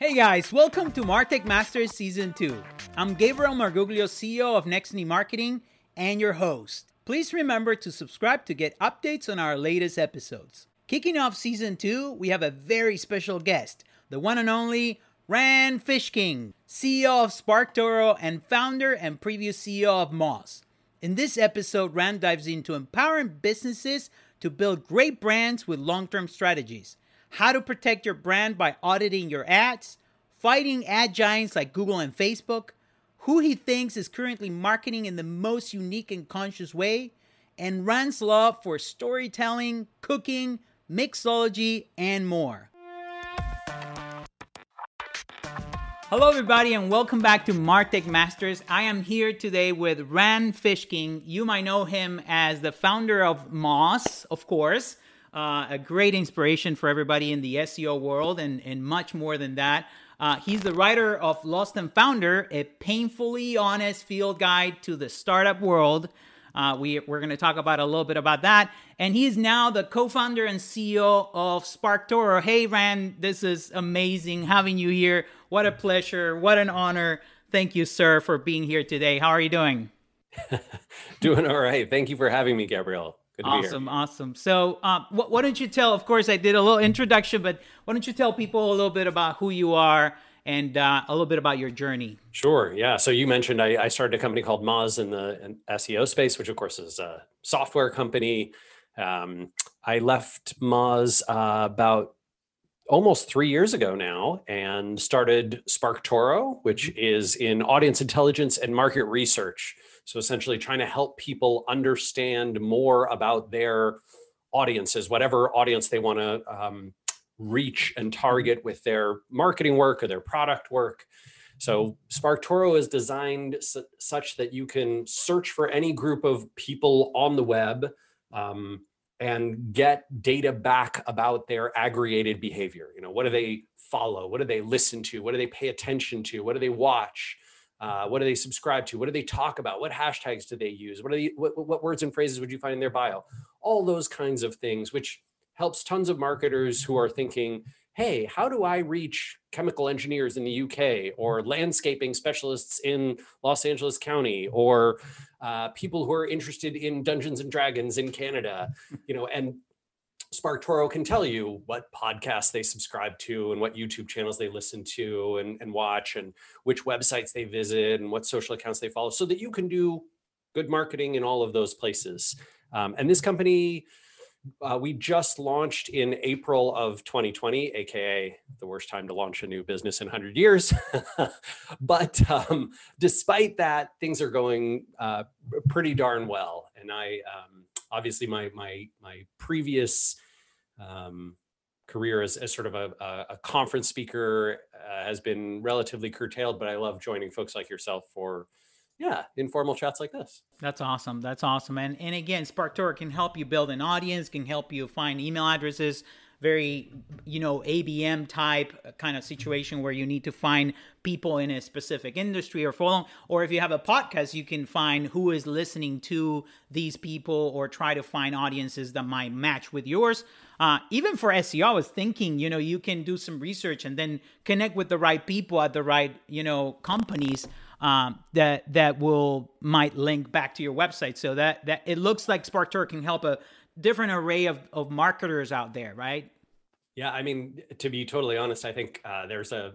Hey guys, welcome to Martech Masters Season 2. I'm Gabriel Marguglio, CEO of Nextney Marketing, and your host. Please remember to subscribe to get updates on our latest episodes. Kicking off Season 2, we have a very special guest, the one and only Rand Fishking, CEO of SparkToro and founder and previous CEO of Moz. In this episode, Rand dives into empowering businesses to build great brands with long-term strategies, how to protect your brand by auditing your ads, fighting ad giants like Google and Facebook, who he thinks is currently marketing in the most unique and conscious way, and Rand's love for storytelling, cooking, mixology, and more. Hello everybody and welcome back to Martech Masters. I am here today with Rand Fishking. You might know him as the founder of Moz, of course. A great inspiration for everybody in the SEO world and much more than that. He's the writer of Lost and Founder, a painfully honest field guide to the startup world. We're going to talk about a little bit about that. And he is now the co-founder and CEO of SparkToro. Hey, Rand, this is amazing having you here. What a pleasure. What an honor. Thank you, sir, for being here today. How are you doing? Doing all right. Thank you for having me, Gabriel. Good to be here. Awesome. So why don't you tell, of course, I did a little introduction, but why don't you tell people a little bit about who you are and a little bit about your journey? Sure. Yeah. So you mentioned I started a company called Moz in the SEO space, which of course is a software company. I left Moz about almost 3 years ago now and started SparkToro, which is in audience intelligence and market research. So essentially trying to help people understand more about their audiences, whatever audience they want to reach and target with their marketing work or their product work. So SparkToro is designed such that you can search for any group of people on the web and get data back about their aggregated behavior. You know, what do they follow? What do they listen to? What do they pay attention to? What do they watch? What do they subscribe to? What do they talk about? What hashtags do they use? What words and phrases would you find in their bio? All those kinds of things, which helps tons of marketers who are thinking, hey, how do I reach chemical engineers in the UK or landscaping specialists in Los Angeles County or people who are interested in Dungeons and Dragons in Canada, and SparkToro can tell you what podcasts they subscribe to and what YouTube channels they listen to and watch and which websites they visit and what social accounts they follow so that you can do good marketing in all of those places. And this company, we just launched in April of 2020, AKA the worst time to launch a new business in 100 years. But despite that, things are going pretty darn well. And I obviously my previous career as sort of a conference speaker has been relatively curtailed, but I love joining folks like yourself for informal chats like this. That's awesome. And again, SparkToro can help you build an audience, can help you find email addresses, very, ABM type kind of situation where you need to find people in a specific industry or following. Or if you have a podcast, you can find who is listening to these people or try to find audiences that might match with yours. Even for SEO, I was thinking, you can do some research and then connect with the right people at the right, companies that might link back to your website. So that it looks like SparkToro can help a different array of marketers out there, right? Yeah, I mean, to be totally honest, I think there's a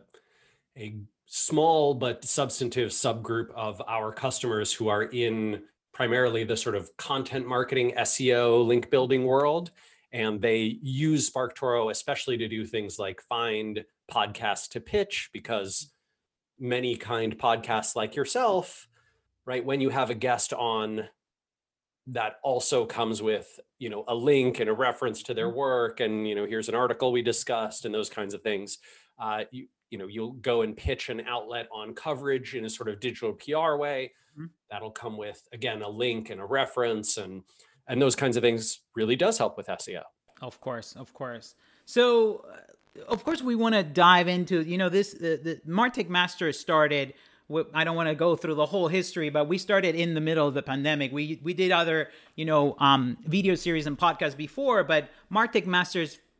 small but substantive subgroup of our customers who are in primarily the sort of content marketing, SEO, link building world. And they use SparkToro especially to do things like find podcasts to pitch, because many kind podcasts like yourself, right, when you have a guest on, that also comes with, a link and a reference to their work. And, here's an article we discussed and those kinds of things. You'll go and pitch an outlet on coverage in a sort of digital PR way. Mm-hmm. That'll come with, again, a link and a reference and those kinds of things really does help with SEO. Of course. So, of course, we want to dive into, this, the Martech Masters started, I don't want to go through the whole history, but we started in the middle of the pandemic. We did other, video series and podcasts before, but Martech Masters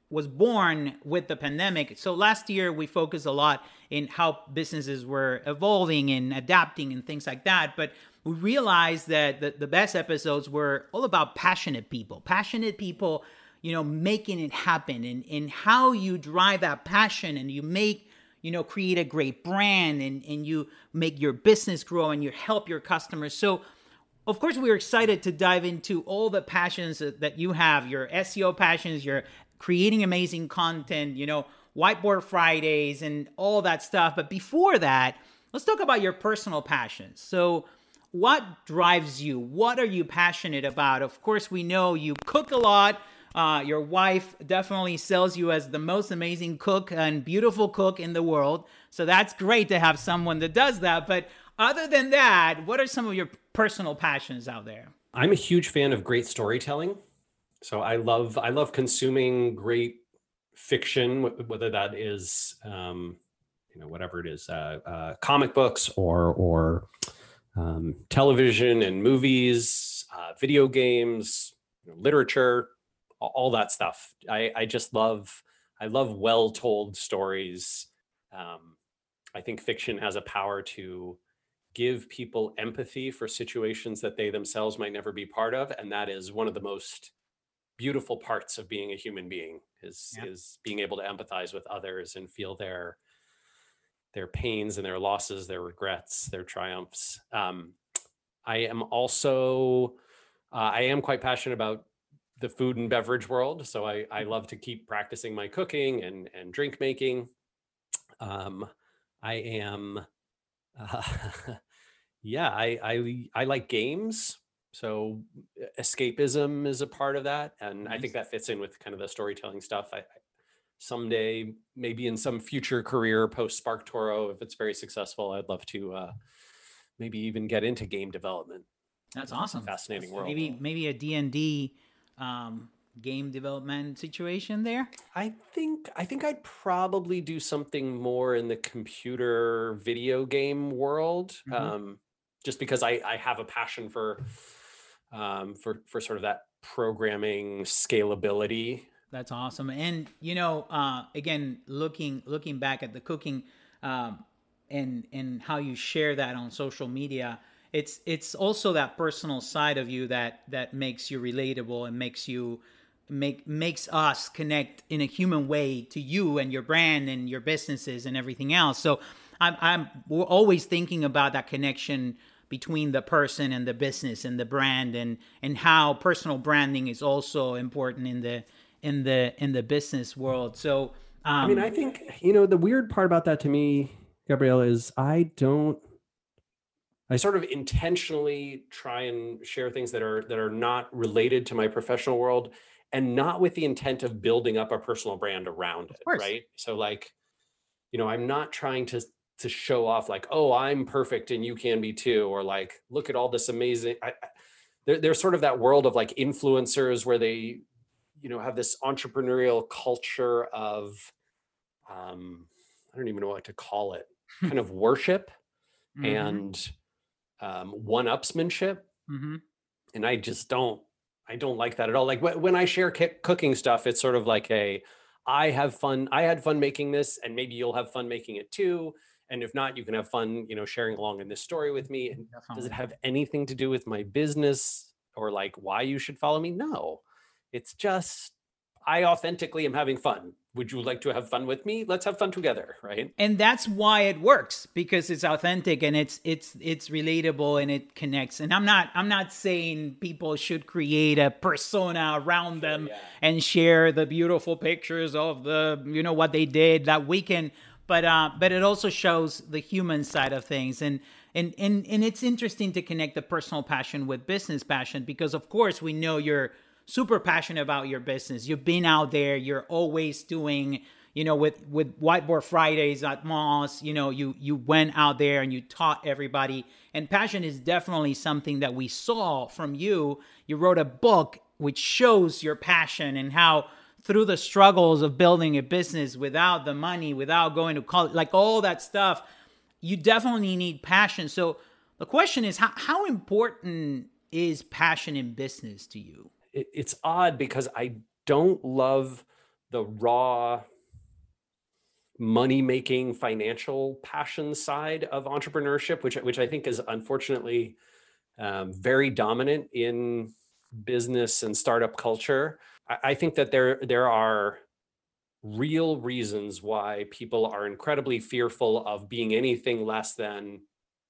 was born with the pandemic. So last year we focused a lot in how businesses were evolving and adapting and things like that. But we realized that the best episodes were all about passionate people, making it happen, and how you drive that passion and you make, create a great brand, and you make your business grow and you help your customers. So of course, we're excited to dive into all the passions that you have, your SEO passions, your creating amazing content, Whiteboard Fridays and all that stuff. But before that, let's talk about your personal passions. So what drives you? What are you passionate about? Of course, we know you cook a lot. Your wife definitely sells you as the most amazing cook and beautiful cook in the world. So that's great to have someone that does that. But other than that, what are some of your personal passions out there? I'm a huge fan of great storytelling. So I love consuming great fiction, whether that is, whatever it is, comic books or television and movies, video games, literature, all that stuff. I love well-told stories. I think fiction has a power to give people empathy for situations that they themselves might never be part of. And that is one of the most beautiful parts of being a human being is being able to empathize with others and feel their pains and their losses, their regrets, their triumphs. I am also, I am quite passionate about the food and beverage world. So I love to keep practicing my cooking and drink making. I am, I like games. So escapism is a part of that. And nice. I think that fits in with kind of the storytelling stuff. I someday, maybe in some future career post SparkToro, if it's very successful, I'd love to maybe even get into game development. That's awesome. Fascinating world. Maybe a D&D game development situation there. I think I'd probably do something more in the computer video game world, just because I have a passion for sort of that programming scalability. That's awesome. And again, looking back at the cooking and how you share that on social media, it's also that personal side of you that makes you relatable and makes us connect in a human way to you and your brand and your businesses and everything else. So we're always thinking about that connection between the person and the business and the brand, and how personal branding is also important in the business world. So I think the weird part about that to me, Gabriel, is I sort of intentionally try and share things that are not related to my professional world, and not with the intent of building up a personal brand around it, right? So I'm not trying to show off like, oh, I'm perfect and you can be too, or like, look at all this amazing. There's sort of that world of like influencers where they, have this entrepreneurial culture of, I don't even know what to call it, kind of worship and one-upsmanship. And I just don't like that at all. Like when I share cooking stuff, it's sort of like I had fun making this, and maybe you'll have fun making it too. And if not, you can have fun, sharing along in this story with me. And does it have anything to do with my business or like why you should follow me? No, it's just, I authentically am having fun. Would you like to have fun with me? Let's have fun together, right? And that's why it works, because it's authentic and it's relatable and it connects. And I'm not saying people should create a persona around them and share the beautiful pictures of the what they did that weekend. But it also shows the human side of things, and it's interesting to connect the personal passion with business passion, because of course we know you're super passionate about your business. You've been out there. You're always doing, with Whiteboard Fridays at Moz, you went out there and you taught everybody. And passion is definitely something that we saw from you. You wrote a book which shows your passion and how through the struggles of building a business without the money, without going to college, like all that stuff, you definitely need passion. So the question is, how important is passion in business to you? It's odd because I don't love the raw money-making financial passion side of entrepreneurship, which I think is unfortunately very dominant in business and startup culture. I think that there are real reasons why people are incredibly fearful of being anything less than,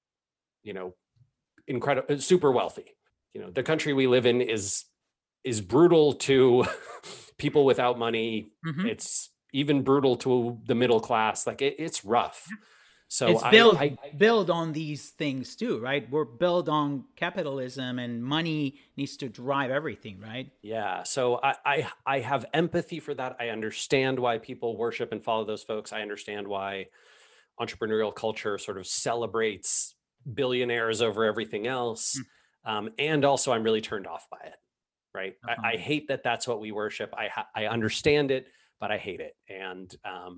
incredible, super wealthy. The country we live in is brutal to people without money. Mm-hmm. It's even brutal to the middle class. Like it's rough. So It's built on these things too, right? We're built on capitalism, and money needs to drive everything, right? Yeah. So I have empathy for that. I understand why people worship and follow those folks. I understand why entrepreneurial culture sort of celebrates billionaires over everything else. And also I'm really turned off by it, right? I hate that that's what we worship. I understand it, but I hate it. And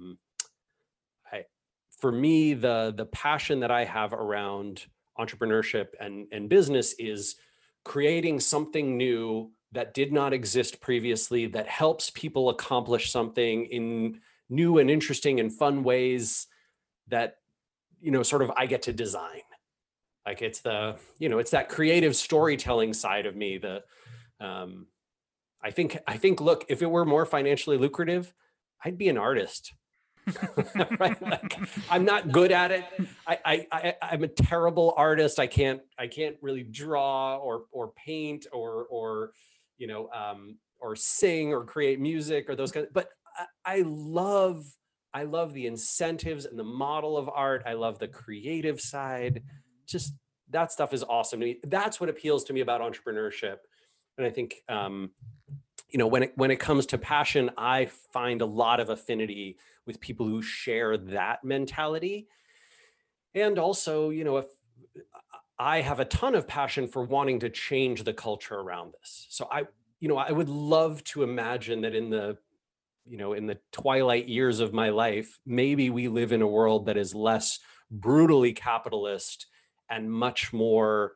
for me, the passion that I have around entrepreneurship and business is creating something new that did not exist previously, that helps people accomplish something in new and interesting and fun ways that, sort of I get to design. Like it's it's that creative storytelling side of me. I think, look, if it were more financially lucrative, I'd be an artist. Right? Like, I'm not good at it. I'm a terrible artist. I can't really draw or paint or sing or create music or those kinds. But I love the incentives and the model of art. I love the creative side. Just that stuff is awesome to me. That's what appeals to me about entrepreneurship. And I think when it comes to passion, I find a lot of affinity with people who share that mentality. And also, if I have a ton of passion for wanting to change the culture around this. So I would love to imagine that in the twilight years of my life, maybe we live in a world that is less brutally capitalist and much more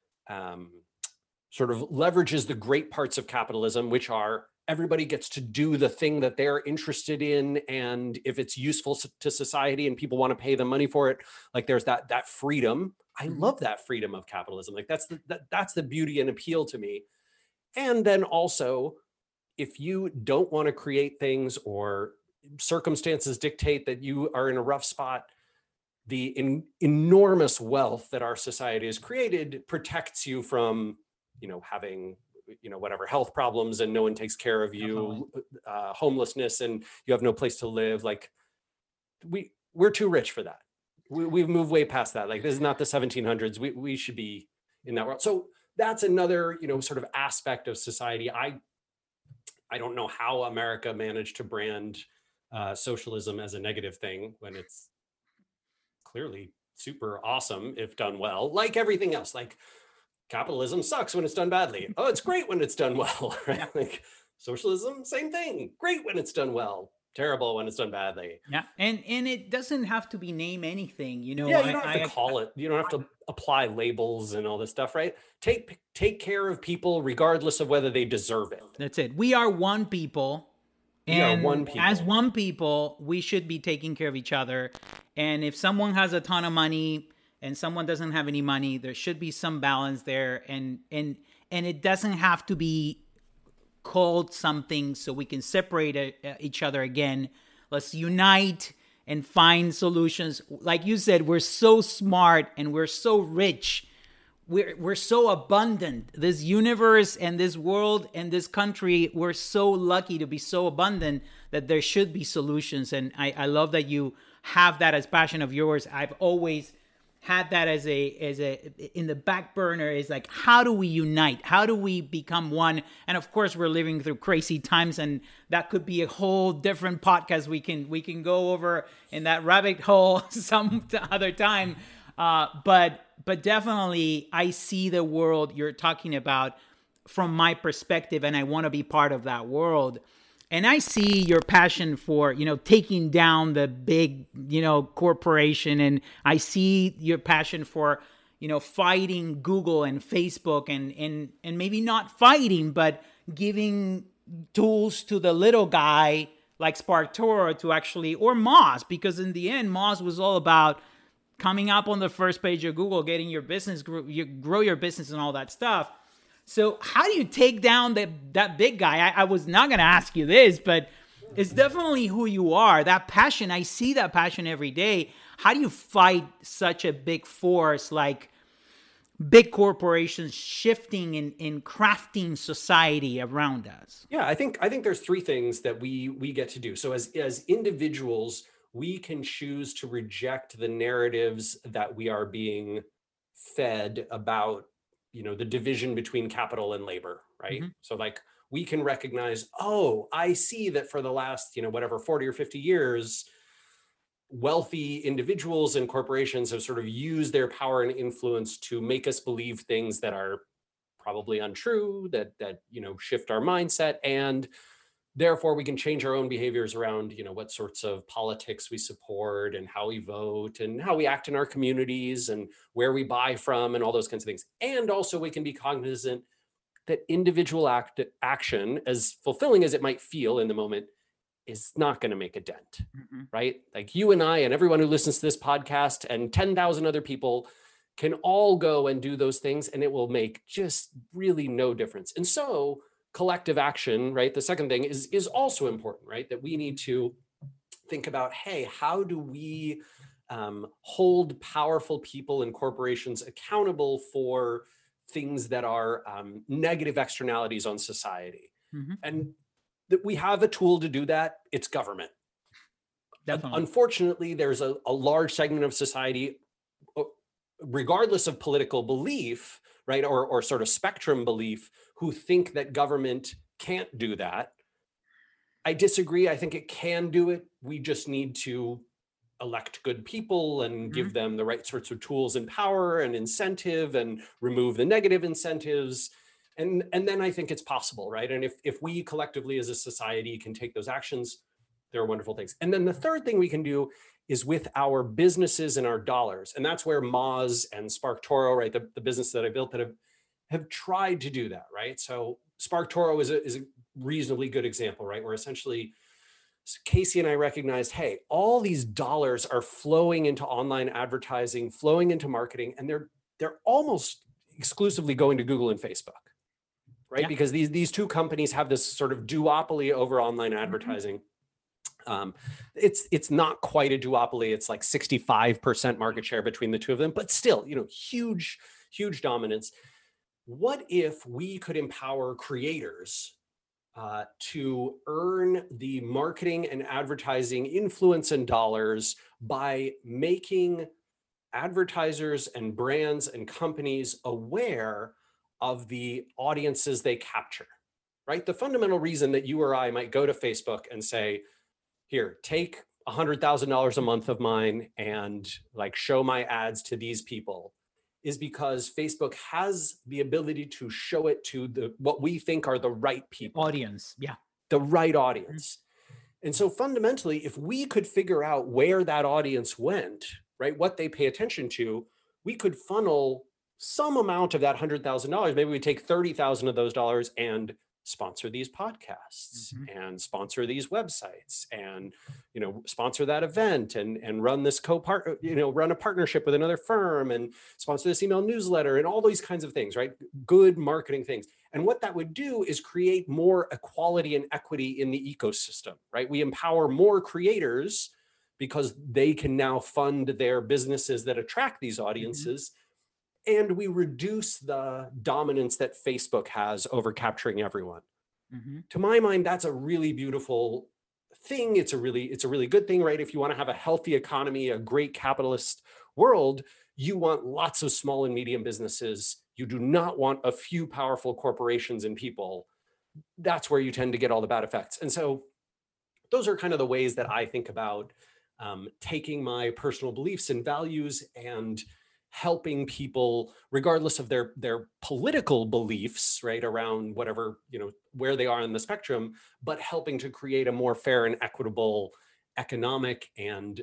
sort of leverages the great parts of capitalism, which are everybody gets to do the thing that they're interested in. And if it's useful to society and people want to pay them money for it, like there's that freedom. I love that freedom of capitalism. Like that's the beauty and appeal to me. And then also, if you don't want to create things or circumstances dictate that you are in a rough spot, the enormous wealth that our society has created protects you from, having, whatever health problems and no one takes care of you, homelessness, and you have no place to live. Like we're too rich for that. We've moved way past that. Like this is not the 1700s. We should be in that world. So that's another, sort of aspect of society. I don't know how America managed to brand socialism as a negative thing when it's clearly super awesome if done well. Like everything else, like capitalism sucks when it's done badly. Oh, it's great when it's done well, right? Like socialism, same thing. Great when it's done well. Terrible when it's done badly. Yeah, and it doesn't have to be name anything, Yeah, you don't have to call it. You don't have to apply labels and all this stuff, right? Take care of people regardless of whether they deserve it. That's it. We are one people. And as one people, we should be taking care of each other. And if someone has a ton of money and someone doesn't have any money, there should be some balance there. And it doesn't have to be called something so we can separate each other again. Let's unite and find solutions. Like you said, we're so smart and we're so rich. We're so abundant. This universe and this world and this country, we're so lucky to be so abundant that there should be solutions. And I love that you have that as passion of yours. I've always had that as a in the back burner, is like, how do we unite? How do we become one? And of course, we're living through crazy times, and that could be a whole different podcast we can go over in that rabbit hole some other time. But definitely, I see the world you're talking about from my perspective, and I want to be part of that world. And I see your passion for, taking down the big, corporation. And I see your passion for, fighting Google and Facebook and maybe not fighting, but giving tools to the little guy like SparkToro to actually, or Moz, because in the end, Moz was all about coming up on the first page of Google, getting your business, grow your business and all that stuff. So how do you take down that big guy? I was not going to ask you this, but it's definitely who you are. That passion, I see that passion every day. How do you fight such a big force like big corporations shifting in crafting society around us? Yeah, I think there's three things that we get to do. So as individuals, we can choose to reject the narratives that we are being fed about, the division between capital and labor, right? Mm-hmm. So like we can recognize, oh, I see that for the last, 40 or 50 years, wealthy individuals and corporations have sort of used their power and influence to make us believe things that are probably untrue, that shift our mindset, and therefore we can change our own behaviors around what sorts of politics we support and how we vote and how we act in our communities and where we buy from and all those kinds of things. And also we can be cognizant that individual action, as fulfilling as it might feel in the moment, is not going to make a dent, right? Like you and I and everyone who listens to this podcast and 10,000 other people can all go and do those things, and it will make just really no difference. And so collective action, right? The second thing is also important, right? That we need to think about, hey, how do we hold powerful people and corporations accountable for things that are negative externalities on society? Mm-hmm. And that we have a tool to do that. It's government. Definitely. Unfortunately, there's a large segment of society, regardless of political belief, right, or sort of spectrum belief, who think that government can't do that. I disagree. I think it can do it. We just need to elect good people and give them the right sorts of tools and power and incentive and remove the negative incentives. And then I think it's possible, right? And if we collectively as a society can take those actions, there are wonderful things. And then the third thing we can do is with our businesses and our dollars. And that's where Moz and SparkToro, right, the business that I built that have tried to do that, right? So SparkToro is a reasonably good example, right? Where essentially Casey and I recognized, hey, all these dollars are flowing into online advertising, flowing into marketing, and they're almost exclusively going to Google and Facebook. Right? Yeah. Because these two companies have this sort of duopoly over online advertising. It's not quite a duopoly. It's like 65% market share between the two of them, but still, huge dominance. What if we could empower creators to earn the marketing and advertising influence and dollars by making advertisers and brands and companies aware of the audiences they capture, right? The fundamental reason that you or I might go to Facebook and say, here, take $100,000 a month of mine and like show my ads to these people is because Facebook has the ability to show it to what we think are the right people. Audience, yeah. The right audience. And so fundamentally, if we could figure out where that audience went, right, what they pay attention to, we could funnel some amount of that $100,000. Maybe we take 30,000 of those dollars and sponsor these podcasts and sponsor these websites and, sponsor that event and run this run a partnership with another firm and sponsor this email newsletter and all these kinds of things, right? Good marketing things. And what that would do is create more equality and equity in the ecosystem, right? We empower more creators because they can now fund their businesses that attract these audiences. And we reduce the dominance that Facebook has over capturing everyone. To my mind, that's a really beautiful thing. It's a really good thing, right? If you want to have a healthy economy, a great capitalist world, you want lots of small and medium businesses. You do not want a few powerful corporations and people. That's where you tend to get all the bad effects. And so those are kind of the ways that I think about taking my personal beliefs and values and helping people, regardless of their political beliefs, right, around whatever, where they are in the spectrum, but helping to create a more fair and equitable economic and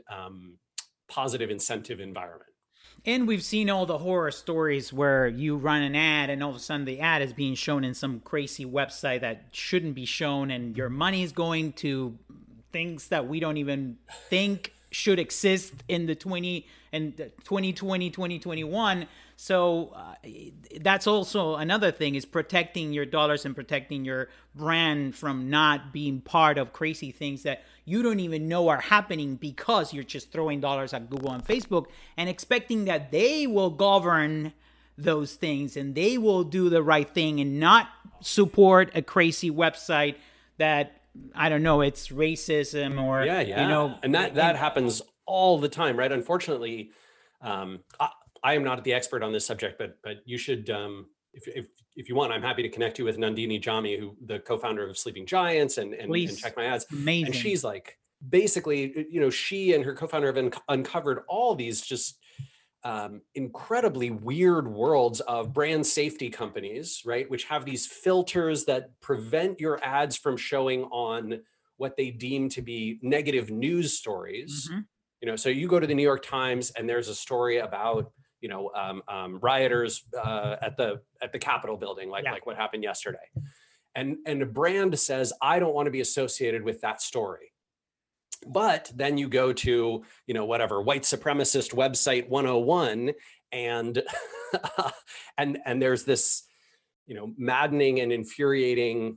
positive incentive environment. And we've seen all the horror stories where you run an ad and all of a sudden the ad is being shown in some crazy website that shouldn't be shown, and your money is going to things that we don't even think should exist in the 2020, 2021. So that's also another thing, is protecting your dollars and protecting your brand from not being part of crazy things that you don't even know are happening, because you're just throwing dollars at Google and Facebook and expecting that they will govern those things and they will do the right thing and not support a crazy website that, I don't know, it's racism or, and that happens all the time, right? Unfortunately, I am not the expert on this subject, but you should, if you want, I'm happy to connect you with Nandini Jami, the co-founder of Sleeping Giants, and check my ads. Amazing. And she's like, basically, she and her co-founder have uncovered all these just incredibly weird worlds of brand safety companies, right? Which have these filters that prevent your ads from showing on what they deem to be negative news stories. So you go to the New York Times and there's a story about rioters at the Capitol building, like what happened yesterday, and a brand says, I don't want to be associated with that story. But then you go to whatever white supremacist website 101, and and there's this maddening and infuriating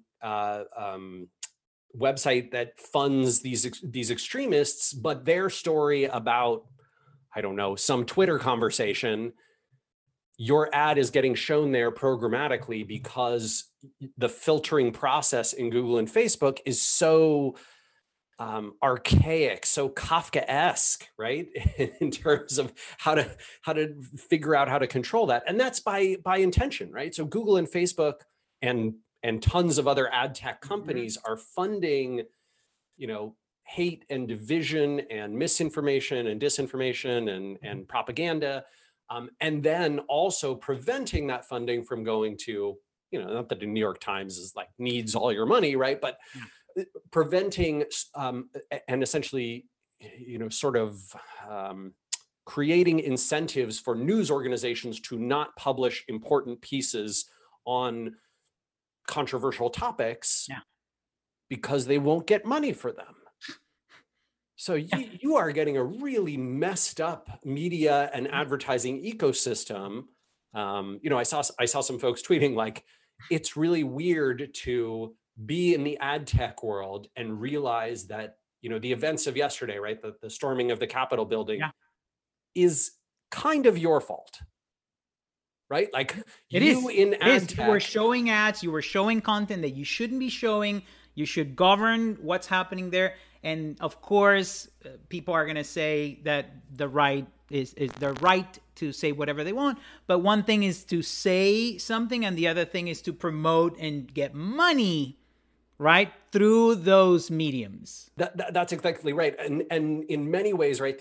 website that funds these extremists, but their story about, I don't know, some Twitter conversation, your ad is getting shown there programmatically because the filtering process in Google and Facebook is so archaic, so Kafkaesque, right? In terms of how to figure out how to control that. And that's by intention, right? So Google and Facebook and tons of other ad tech companies are funding, hate and division and misinformation and disinformation and propaganda. And then also preventing that funding from going to, not that the New York Times is like needs all your money, right? But preventing and essentially, creating incentives for news organizations to not publish important pieces on controversial topics because they won't get money for them. So you are getting a really messed up media and advertising ecosystem. I saw some folks tweeting like, it's really weird to be in the ad tech world and realize that, the events of yesterday, right? The storming of the Capitol building is kind of your fault, right? Like in ad tech. You were showing ads, you were showing content that you shouldn't be showing. You should govern what's happening there. And of course, people are going to say that the right is the right to say whatever they want. But one thing is to say something, and the other thing is to promote and get money, right, through those mediums. That's exactly right. And in many ways, right,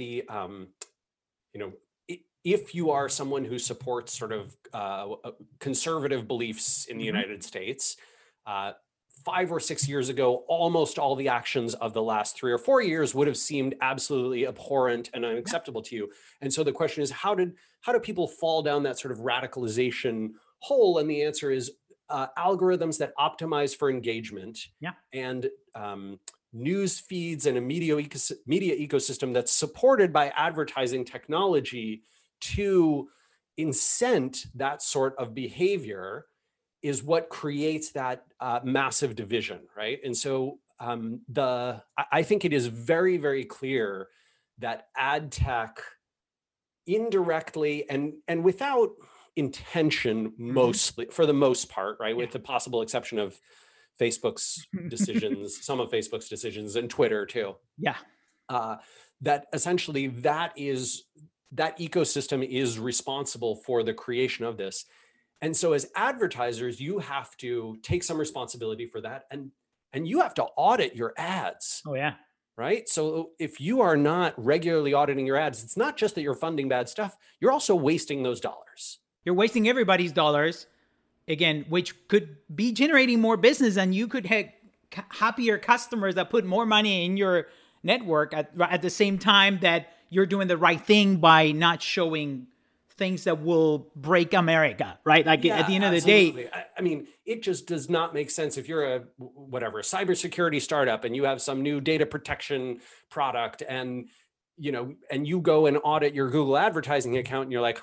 if you are someone who supports sort of conservative beliefs in the United States, 5 or 6 years ago, almost all the actions of the last 3 or 4 years would have seemed absolutely abhorrent and unacceptable to you. And so the question is, how do people fall down that sort of radicalization hole? And the answer is algorithms that optimize for engagement and news feeds and a media ecosystem that's supported by advertising technology to incent that sort of behavior is what creates that massive division, right? And so I think it is very, very clear that ad tech indirectly and without intention, mostly, for the most part, right? With the possible exception of Facebook's decisions, some of Facebook's decisions, and Twitter too. That essentially that ecosystem is responsible for the creation of this. And so as advertisers, you have to take some responsibility for that, and you have to audit your ads. Right? So if you are not regularly auditing your ads, it's not just that you're funding bad stuff, you're also wasting those dollars. You're wasting everybody's dollars, again, which could be generating more business, and you could have happier customers that put more money in your network at the same time that you're doing the right thing by not showing things that will break America, right? Like at the end of the day. I mean, it just does not make sense if you're a cybersecurity startup and you have some new data protection product and you go and audit your Google advertising account and you're like,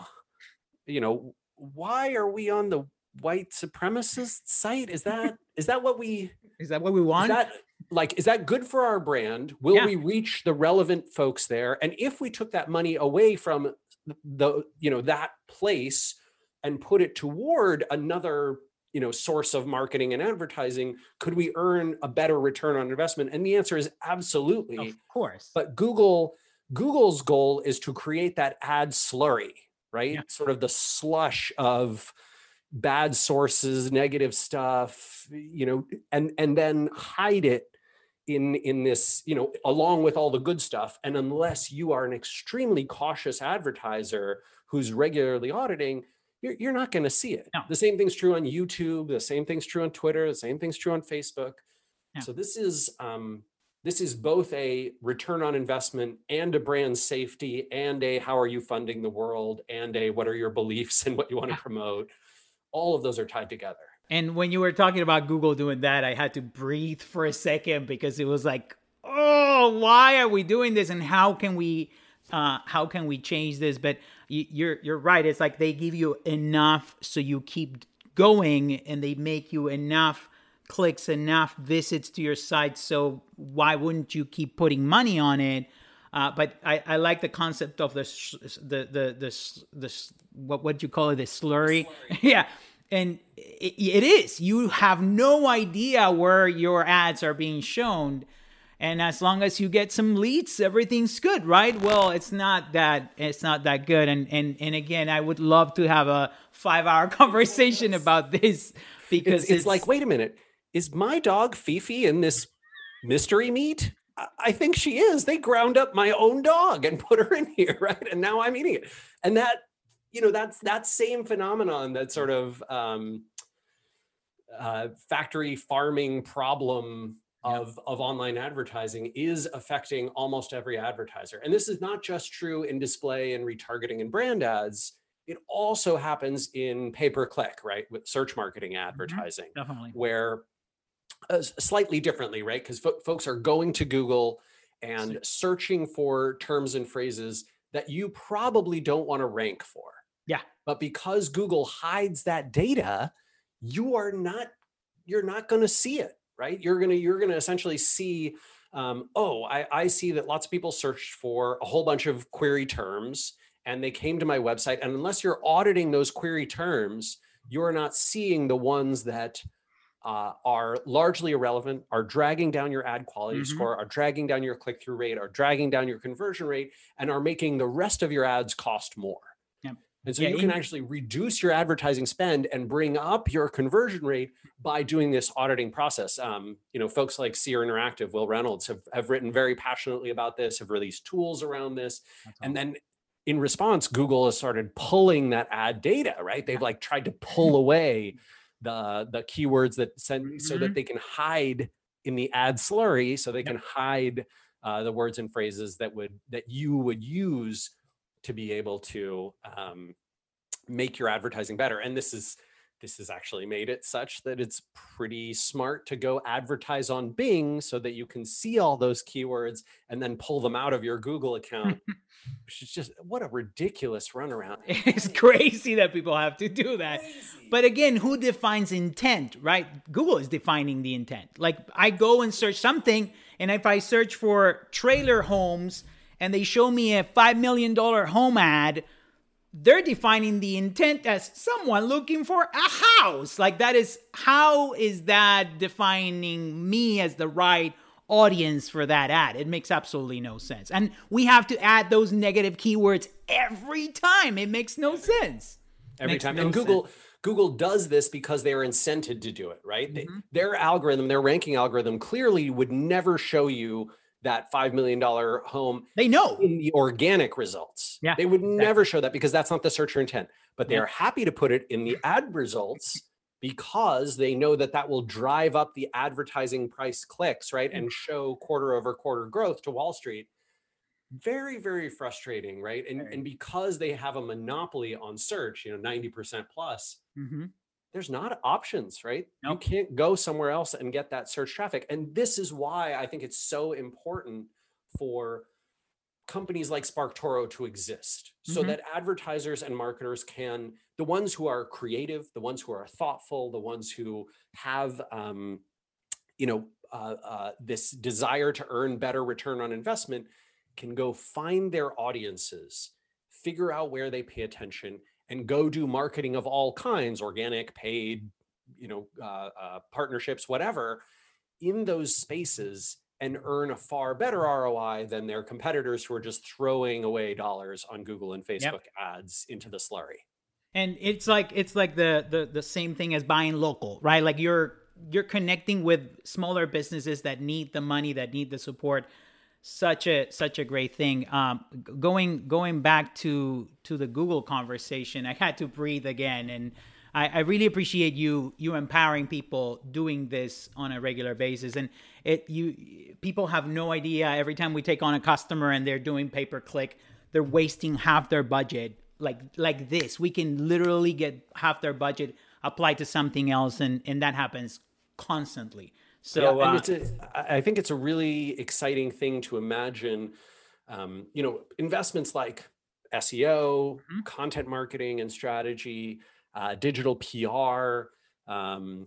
why are we on the white supremacist site? Is that what we want? Is that good for our brand? Will we reach the relevant folks there? And if we took that money away from that place and put it toward another, source of marketing and advertising, could we earn a better return on investment? And the answer is absolutely. Of course. But Google's goal is to create that ad slurry, right? Yeah. Sort of the slush of bad sources, negative stuff, and then hide it in this, along with all the good stuff. And unless you are an extremely cautious advertiser who's regularly auditing, you're not going to see it. No. The same thing's true on YouTube. The same thing's true on Twitter. The same thing's true on Facebook. Yeah. So this is both a return on investment and a brand safety and a how are you funding the world and a what are your beliefs and what you want to promote. All of those are tied together. And when you were talking about Google doing that, I had to breathe for a second because it was like, oh, why are we doing this? And how can we change this? But you're right. It's like they give you enough so you keep going, and they make you enough clicks, enough visits to your site. So why wouldn't you keep putting money on it? But I like the concept of the what you call it, the slurry. Yeah. And it is. You have no idea where your ads are being shown. And as long as you get some leads, everything's good, right? Well, it's not that good. And again, I would love to have a 5-hour conversation about this because it's like, wait a minute, is my dog Fifi in this mystery meat? I think she is. They ground up my own dog and put her in here, right? And now I'm eating it. And that, that's that same phenomenon, that sort of factory farming problem of online advertising is affecting almost every advertiser. And this is not just true in display and retargeting and brand ads. It also happens in pay-per-click, right? With search marketing advertising, Definitely. Where slightly differently, right? Because folks are going to Google and searching for terms and phrases that you probably don't want to rank for. Yeah. But because Google hides that data, you're not going to see it, right? You're going to essentially see, I see that lots of people searched for a whole bunch of query terms and they came to my website. And unless you're auditing those query terms, you're not seeing the ones that are largely irrelevant, are dragging down your ad quality score, are dragging down your click-through rate, are dragging down your conversion rate, and are making the rest of your ads cost more. Yep. And so you can actually reduce your advertising spend and bring up your conversion rate by doing this auditing process. Folks like Seer Interactive, Will Reynolds have written very passionately about this, have released tools around this. And then in response, Google has started pulling that ad data, right? They've tried to pull away the keywords that send so that they can hide in the ad slurry, so they can hide the words and phrases that you would use to be able to make your advertising better. And this has actually made it such that it's pretty smart to go advertise on Bing so that you can see all those keywords and then pull them out of your Google account, which is just, what a ridiculous runaround. It's crazy that people have to do that. But again, who defines intent, right? Google is defining the intent. Like, I go and search something, and if I search for trailer homes and they show me a $5 million home ad, they're defining the intent as someone looking for a house. Like, how is that defining me as the right audience for that ad? It makes absolutely no sense. And we have to add those negative keywords every time. It makes no sense. Every time. And Google does this because they are incented to do it, right? Their algorithm, their ranking algorithm clearly would never show you that $5 million home. They know in the organic results. Yeah, they would never show that because that's not the searcher intent, but they are happy to put it in the ad results because they know that will drive up the advertising price clicks, right? And show quarter over quarter growth to Wall Street. very, very frustrating, right? And because they have a monopoly on search, 90% plus, Mm-hmm. there's not options, right? You Nope. can't go somewhere else and get that search traffic. And this is why I think it's so important for companies like SparkToro to exist, so that advertisers and marketers can, the ones who are creative, the ones who are thoughtful, the ones who have, this desire to earn better return on investment, can go find their audiences, figure out where they pay attention, and go do marketing of all kinds, organic, paid, partnerships, whatever, in those spaces, and earn a far better ROI than their competitors who are just throwing away dollars on Google and Facebook ads into the slurry. And it's like the same thing as buying local, right? Like you're connecting with smaller businesses that need the money, that need the support. Such a great thing. Going back to the Google conversation, I had to breathe again, and I really appreciate you empowering people doing this on a regular basis. And people have no idea, every time we take on a customer and they're doing pay-per-click, they're wasting half their budget. Like this, we can literally get half their budget applied to something else, and that happens constantly. So I think it's a really exciting thing to imagine, investments like SEO, content marketing and strategy, digital PR, an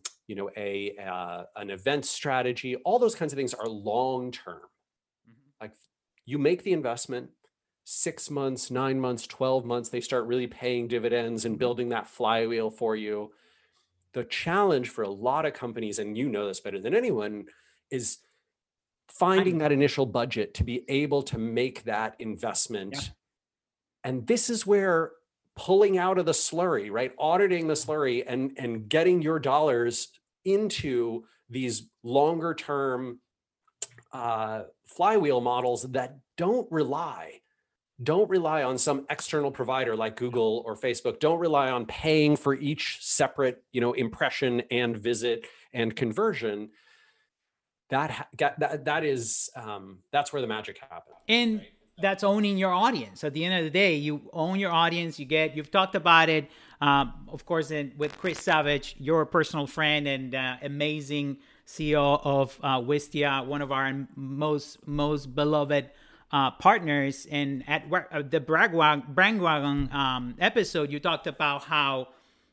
event strategy, all those kinds of things are long-term. Like you make the investment, 6 months, 9 months, 12 months, they start really paying dividends and building that flywheel for you. The challenge for a lot of companies, and you know this better than anyone, is finding that initial budget to be able to make that investment. Yeah. And this is where pulling out of the slurry, right? Auditing the slurry and getting your dollars into these longer term flywheel models that don't rely on some external provider like Google or Facebook, don't rely on paying for each separate, impression and visit and conversion. That's where the magic happens. And right? That's owning your audience. At the end of the day, you own your audience. You've talked about it, of course, with Chris Savage, your personal friend and amazing CEO of Wistia, one of our most beloved partners. And at the Brandwagon episode, you talked about how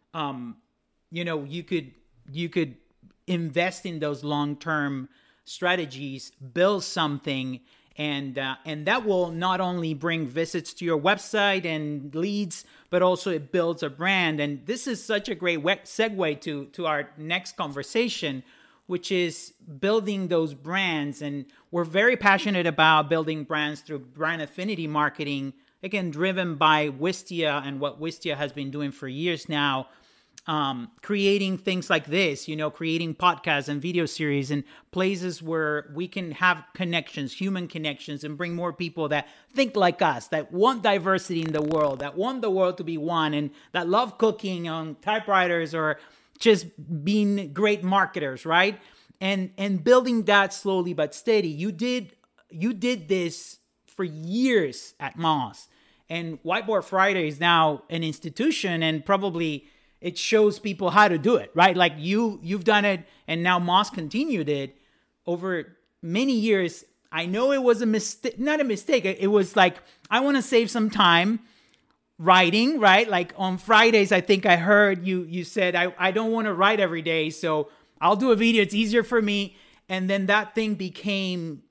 you could invest in those long-term strategies, build something, and that will not only bring visits to your website and leads, but also it builds a brand. And this is such a great segue to our next conversation, which is building those brands. And we're very passionate about building brands through brand affinity marketing, again, driven by Wistia and what Wistia has been doing for years now, creating things like this, creating podcasts and video series and places where we can have connections, human connections, and bring more people that think like us, that want diversity in the world, that want the world to be one, and that love cooking on typewriters or just being great marketers, right? And building that slowly but steady. You did this for years at Moz, and Whiteboard Friday is now an institution, and probably it shows people how to do it, right? Like you've done it, and now Moz continued it over many years. I know it was a mistake, not a mistake. It was like, I want to save some time writing, right? Like on Fridays, I think I heard you said, I don't want to write every day, so I'll do a video. It's easier for me. And then that thing became,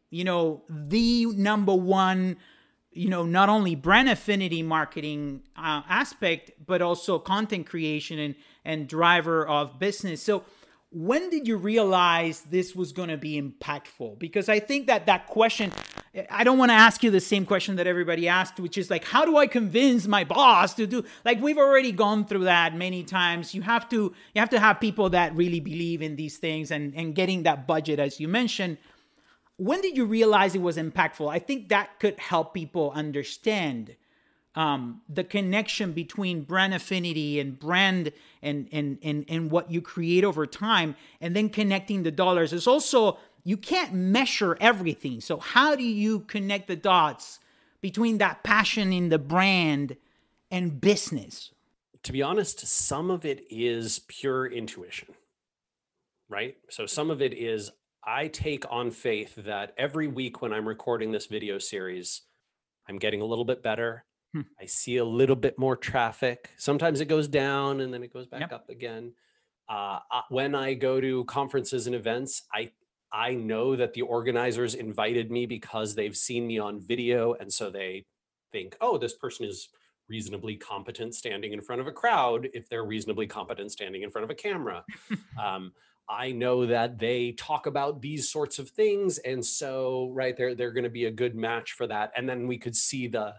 the number one, not only brand affinity marketing aspect, but also content creation and driver of business. So when did you realize this was going to be impactful? Because I think that question, I don't want to ask you the same question that everybody asked, which is like, how do I convince my boss to do, like, we've already gone through that many times. You have to have people that really believe in these things and getting that budget, as you mentioned. When did you realize it was impactful? I think that could help people understand the connection between brand affinity and brand and what you create over time, and then connecting the dollars. It's also, you can't measure everything. So how do you connect the dots between that passion in the brand and business? To be honest, some of it is pure intuition, right? So some of it is I take on faith that every week when I'm recording this video series, I'm getting a little bit better. I see a little bit more traffic. Sometimes it goes down and then it goes back up again. When I go to conferences and events, I know that the organizers invited me because they've seen me on video. And so they think, oh, this person is reasonably competent standing in front of a crowd if they're reasonably competent standing in front of a camera. I know that they talk about these sorts of things. And so, right, they're going to be a good match for that. And then we could see the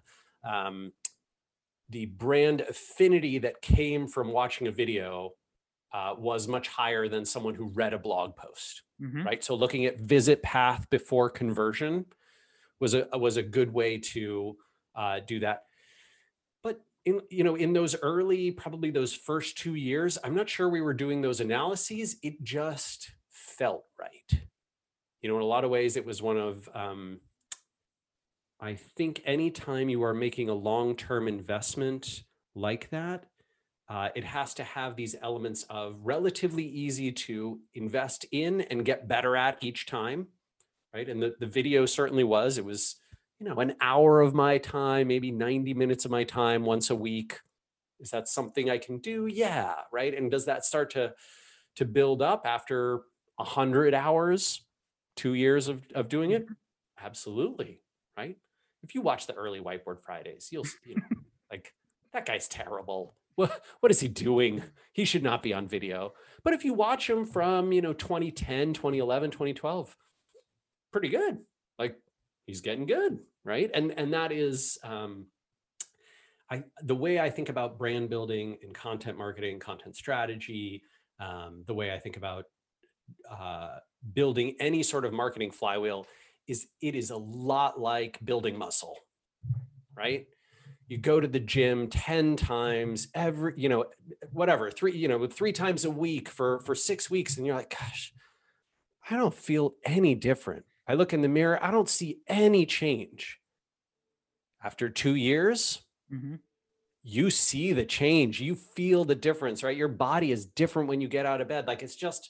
brand affinity that came from watching a video was much higher than someone who read a blog post, right? So looking at visit path before conversion was a good way to do that. But in those early, probably those first 2 years, I'm not sure we were doing those analyses. It just felt right. In a lot of ways, it was one of, I think anytime you are making a long-term investment like that, it has to have these elements of relatively easy to invest in and get better at each time, right? And the video certainly was. It was, an hour of my time, maybe 90 minutes of my time once a week. Is that something I can do? Yeah, right. And does that start to build up after 100 hours, 2 years of doing it? Absolutely, right? If you watch the early Whiteboard Fridays, you'll like, that guy's terrible. What is he doing? He should not be on video. But if you watch him from, 2010, 2011, 2012, pretty good. Like, he's getting good, right? And that is the way I think about brand building and content marketing, content strategy, the way I think about building any sort of marketing flywheel is it is a lot like building muscle, right? You go to the gym 10 times every, three times a week for 6 weeks. And you're like, gosh, I don't feel any different. I look in the mirror, I don't see any change. After 2 years, you see the change, you feel the difference, right? Your body is different when you get out of bed. Like it's just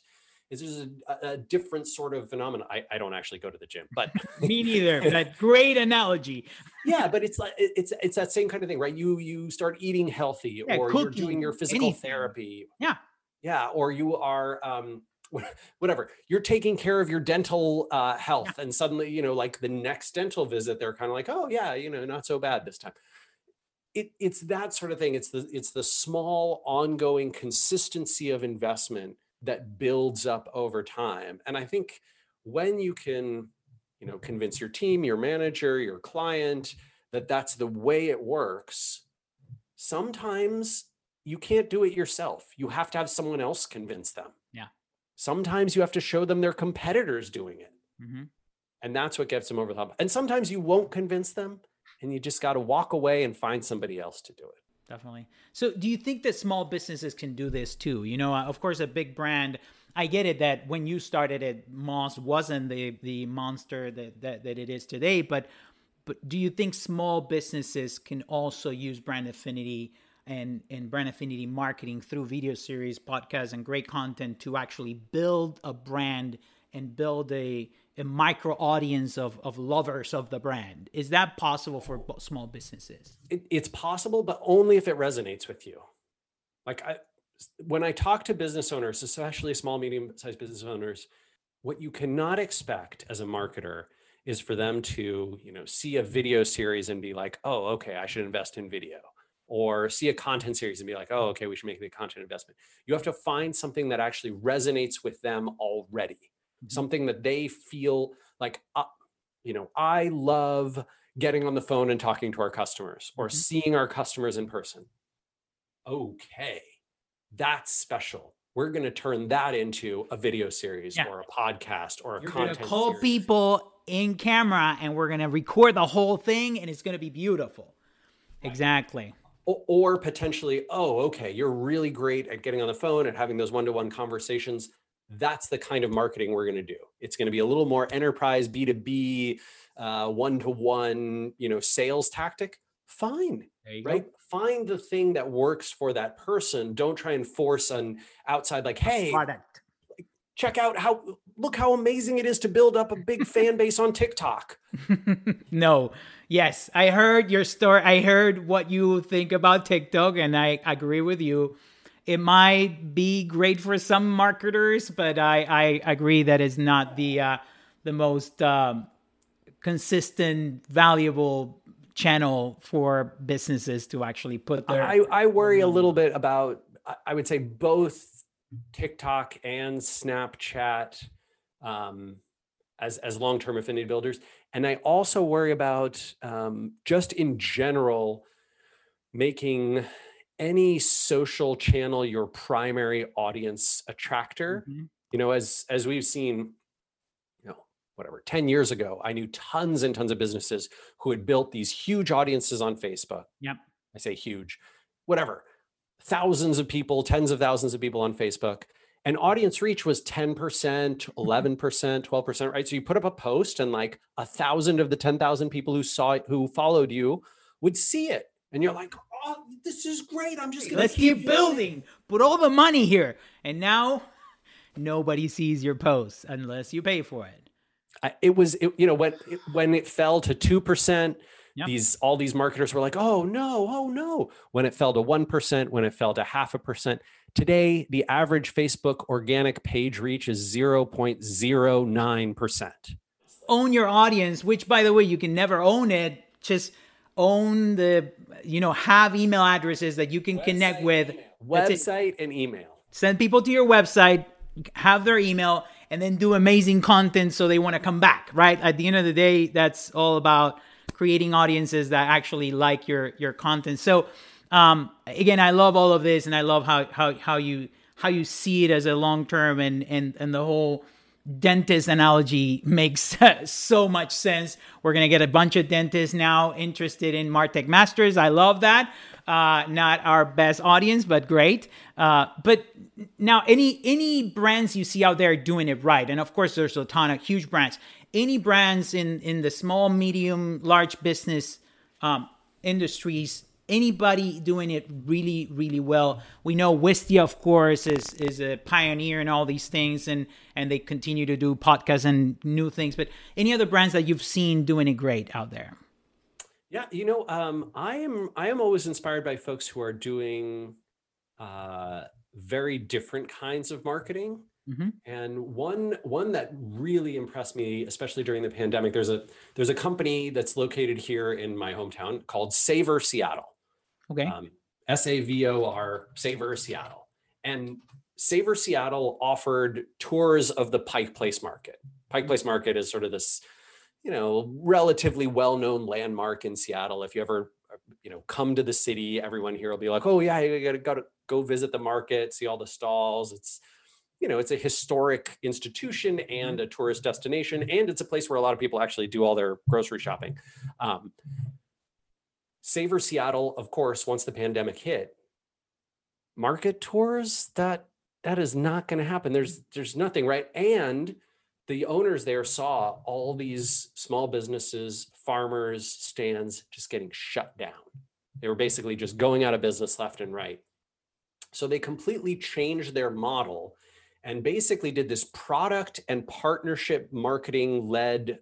a different sort of phenomenon. I don't actually go to the gym, but me neither. But great analogy. Yeah, but it's like it's that same kind of thing, right? You start eating healthy, or cooking, you're doing your physical anything. therapy. Yeah, or you are whatever. You're taking care of your dental health, and suddenly, like the next dental visit, they're kind of like, oh yeah, not so bad this time. It's that sort of thing. It's the small, ongoing consistency of investment that builds up over time. And I think when you can, convince your team, your manager, your client that that's the way it works, sometimes you can't do it yourself. You have to have someone else convince them. Yeah. Sometimes you have to show them their competitors doing it. And that's what gets them over the hump. And sometimes you won't convince them, and you just got to walk away and find somebody else to do it. Definitely. So do you think that small businesses can do this too? Of course, a big brand, I get it that when you started it, Moz wasn't the monster that it is today, but do you think small businesses can also use brand affinity and brand affinity marketing through video series, podcasts, and great content to actually build a brand and build a micro audience of lovers of the brand? Is that possible for small businesses? It's possible, but only if it resonates with you. Like when I talk to business owners, especially small, medium-sized business owners, what you cannot expect as a marketer is for them to, see a video series and be like, oh, okay, I should invest in video. Or see a content series and be like, oh, okay, we should make the content investment. You have to find something that actually resonates with them already. Something that they feel like, I love getting on the phone and talking to our customers or seeing our customers in person. Okay, that's special. We're going to turn that into a video series or a podcast or a content series. You're going to call people in camera and we're going to record the whole thing and it's going to be beautiful. Right. Exactly. Or potentially, oh, okay, you're really great at getting on the phone and having those one-to-one conversations. that's the kind of marketing we're going to do. It's going to be a little more enterprise, B2B, one-to-one, sales tactic. Fine, right? Find the thing that works for that person. Don't try and force an outside, like, hey, product. Check out look how amazing it is to build up a big fan base on TikTok. No. Yes, I heard your story. I heard what you think about TikTok, and I agree with you. It might be great for some marketers, but I agree that it's not the most consistent, valuable channel for businesses to actually put their... I worry a little bit about, I would say, both TikTok and Snapchat as long-term affinity builders. And I also worry about just in general, making any social channel your primary audience attractor. As we've seen, 10 years ago, I knew tons and tons of businesses who had built these huge audiences on Facebook. Yep. I say huge, whatever. Thousands of people, tens of thousands of people on Facebook, and audience reach was 10%, 11%, 12%, right? So you put up a post and like 1,000 of the 10,000 people who followed you would see it. And you're like, oh, this is great. I'm just going to let's keep building. Put all the money here. And now nobody sees your posts unless you pay for it. When it fell to 2%, yep. all these marketers were like, oh no. When it fell to 1%, when it fell to 0.5%, today the average Facebook organic page reach is 0.09%. Own your audience, which, by the way, you can never own it. Just own have email addresses that you can connect with. Website and email. Send people to your website, have their email, and then do amazing content so they want to come back, right? At the end of the day, that's all about creating audiences that actually like your content. So again, I love all of this, and I love how you see it as a long term, and the whole dentist analogy makes so much sense. We're gonna get a bunch of dentists now interested in Martech Masters. I love that. Not our best audience, but great. But now, any brands you see out there doing it right, and of course, there's a ton of huge brands. Any brands in the small, medium, large business industries, anybody doing it really, really well. We know Wistia, of course, is a pioneer in all these things, and they continue to do podcasts and new things. But any other brands that you've seen doing it great out there? Yeah, I am always inspired by folks who are doing very different kinds of marketing. Mm-hmm. And one that really impressed me, especially during the pandemic, there's a company that's located here in my hometown called Savor Seattle. Okay. SAVOR, Savor Seattle. And Savor Seattle offered tours of the Pike Place Market. Pike Place Market is sort of this, relatively well-known landmark in Seattle. If you ever, come to the city, everyone here will be like, oh yeah, you gotta go visit the market, see all the stalls. It's a historic institution and a tourist destination, and it's a place where a lot of people actually do all their grocery shopping. Savor Seattle, of course, once the pandemic hit, market tours, that is not going to happen. There's nothing, right? And the owners there saw all these small businesses, farmers, stands just getting shut down. They were basically just going out of business left and right. So they completely changed their model and basically did this product and partnership led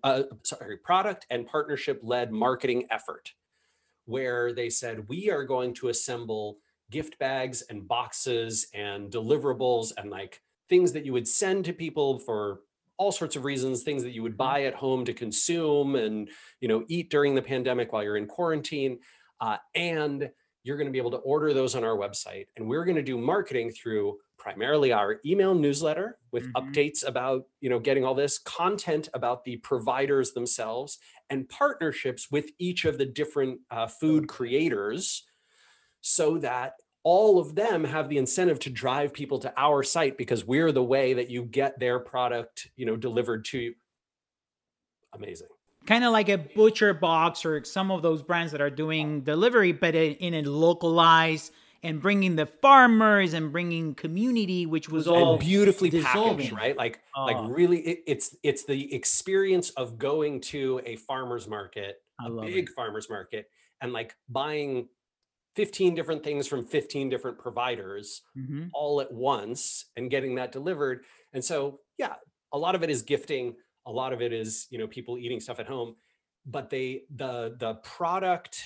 marketing effort, where they said, we are going to assemble gift bags and boxes and deliverables and like things that you would send to people for all sorts of reasons, things that you would buy at home to consume and, eat during the pandemic while you're in quarantine. And you're going to be able to order those on our website. And we're going to do marketing through primarily our email newsletter with updates about, getting all this content about the providers themselves and partnerships with each of the different food creators, so that all of them have the incentive to drive people to our site because we're the way that you get their product, delivered to you. Amazing. Kind of like a Butcher Box or some of those brands that are doing delivery, but in a localized and bringing the farmers and bringing community, which was all beautifully dissolving. packaged, right? Like really, it's the experience of going to a farmer's market, a big farmer's market, and like buying 15 different things from 15 different providers all at once and getting that delivered. And so, yeah, a lot of it is gifting. A lot of it is, people eating stuff at home, but the product,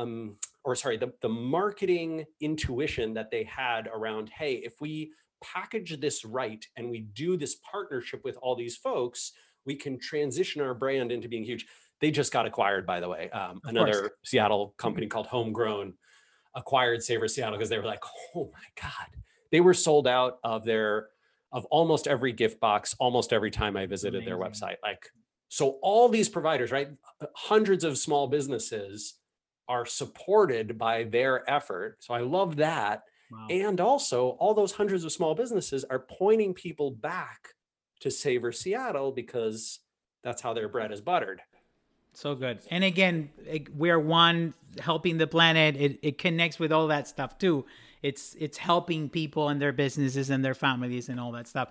the marketing intuition that they had around, hey, if we package this right and we do this partnership with all these folks, we can transition our brand into being huge. They just got acquired, by the way. Another Seattle company called Homegrown acquired Savor Seattle because they were like, oh my God, they were sold out of almost every gift box, almost every time I visited their website. Like, so all these providers, right? Hundreds of small businesses are supported by their effort. So I love that. Wow. And also all those hundreds of small businesses are pointing people back to Savor Seattle because that's how their bread is buttered. So good. And again, we're one, helping the planet. It connects with all that stuff too. It's helping people and their businesses and their families and all that stuff.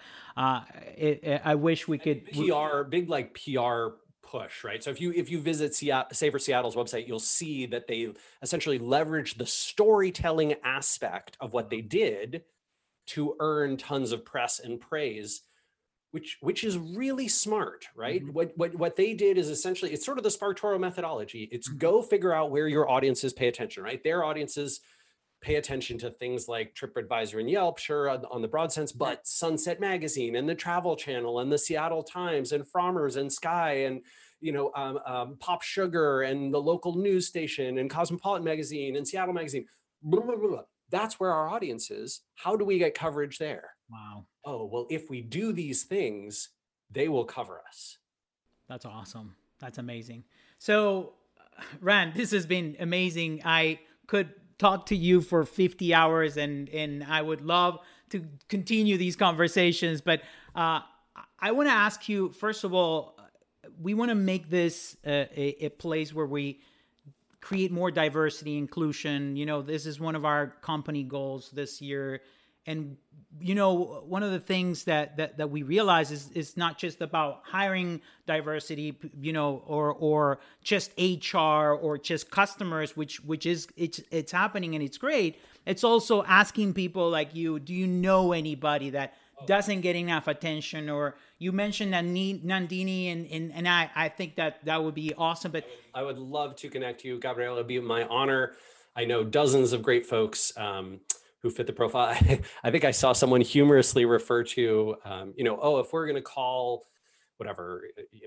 I wish we could big PR push, right? So if you visit Savor Seattle's website, you'll see that they essentially leverage the storytelling aspect of what they did to earn tons of press and praise, which is really smart, right? What they did is essentially, it's sort of the Spartoro methodology. It's go figure out where your audiences pay attention, right? Their audiences pay attention to things like TripAdvisor and Yelp, sure, on the broad sense, but Sunset Magazine and the Travel Channel and the Seattle Times and Farmers and Sky and Pop Sugar and the local news station and Cosmopolitan Magazine and Seattle Magazine. Blah, blah, blah, blah. That's where our audience is. How do we get coverage there? Wow. Oh, well, if we do these things, they will cover us. That's awesome. That's amazing. So, Rand, this has been amazing. I could talk to you for 50 hours and I would love to continue these conversations. But I want to ask you, first of all, we want to make this a place where we create more diversity, inclusion. This is one of our company goals this year. And, one of the things that we realize is not just about hiring diversity, or just HR or just customers, which is, it's happening and it's great. It's also asking people like you, do you know anybody that doesn't get enough attention? Or you mentioned Nandini and I think that would be awesome. But I would love to connect you, Gabriel. It'd be my honor. I know dozens of great folks, who fit the profile. I think I saw someone humorously refer to, if we're going to call whatever,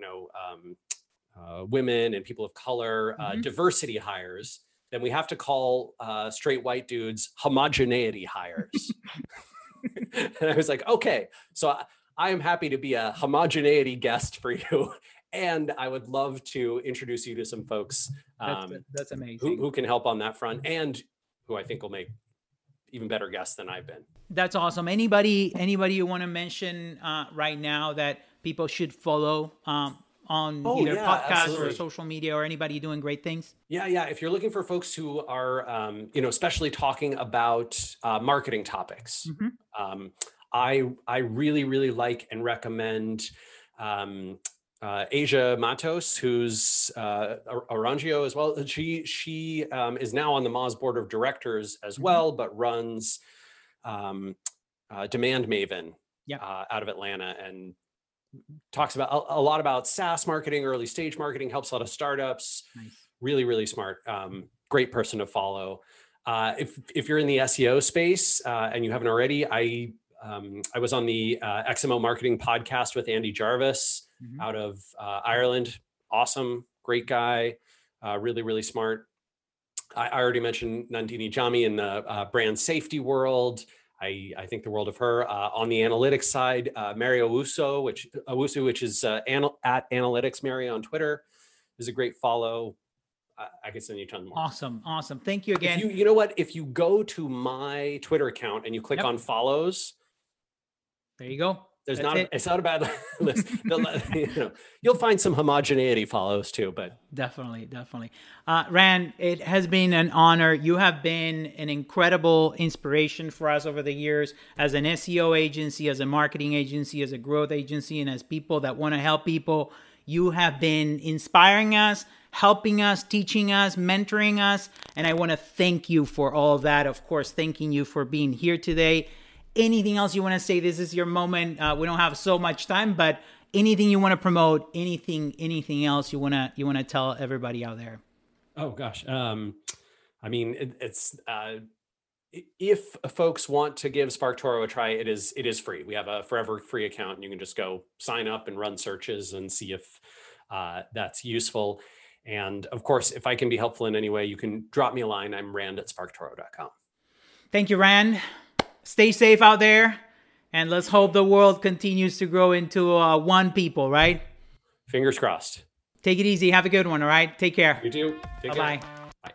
women and people of color diversity hires, then we have to call straight white dudes homogeneity hires. And I was like, okay, so I am happy to be a homogeneity guest for you. And I would love to introduce you to some folks that's amazing. Who can help on that front and who I think will make even better guests than I've been. That's awesome. Anybody you want to mention right now that people should follow on either podcast absolutely. Or social media, or anybody doing great things? Yeah. If you're looking for folks who are, especially talking about marketing topics, I really, really like and recommend Asia Matos, who's Arangio as well. She is now on the Moz board of directors as well, but runs Demand Maven out of Atlanta and talks about a lot about SaaS marketing, early stage marketing, helps a lot of startups. Nice. Really, really smart. Great person to follow. If you're in the SEO space and you haven't already, I was on the XML marketing podcast with Andy Jarvis out of Ireland. Awesome. Great guy. Really, really smart. I already mentioned Nandini Jami in the brand safety world. I think the world of her. On the analytics side, Mary Owusu, which is at Analytics Mary on Twitter, is a great follow. I can send you a ton more. Awesome. Thank you again. You know what? If you go to my Twitter account and you click on follows, there you go. It's not a bad list. You'll find some homogeneity follows too, but definitely. Rand, it has been an honor. You have been an incredible inspiration for us over the years as an SEO agency, as a marketing agency, as a growth agency, and as people that want to help people. You have been inspiring us, helping us, teaching us, mentoring us, and I want to thank you for all of that. Of course, thanking you for being here today. Anything else you want to say? This is your moment. We don't have so much time, but anything you want to promote, anything else you want to tell everybody out there? Oh gosh. If folks want to give SparkToro a try, it is free. We have a forever free account, and you can just go sign up and run searches and see if that's useful. And of course, if I can be helpful in any way, you can drop me a line. I'm Rand@SparkToro.com. Thank you, Rand. Stay safe out there, and let's hope the world continues to grow into one people, right? Fingers crossed. Take it easy. Have a good one, all right? Take care. You too. Bye-bye. Bye.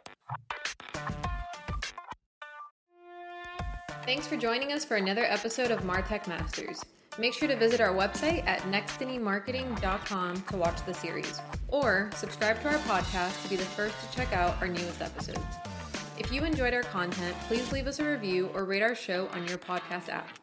Thanks for joining us for another episode of MarTech Masters. Make sure to visit our website at nextanymarketing.com to watch the series, or subscribe to our podcast to be the first to check out our newest episodes. If you enjoyed our content, please leave us a review or rate our show on your podcast app.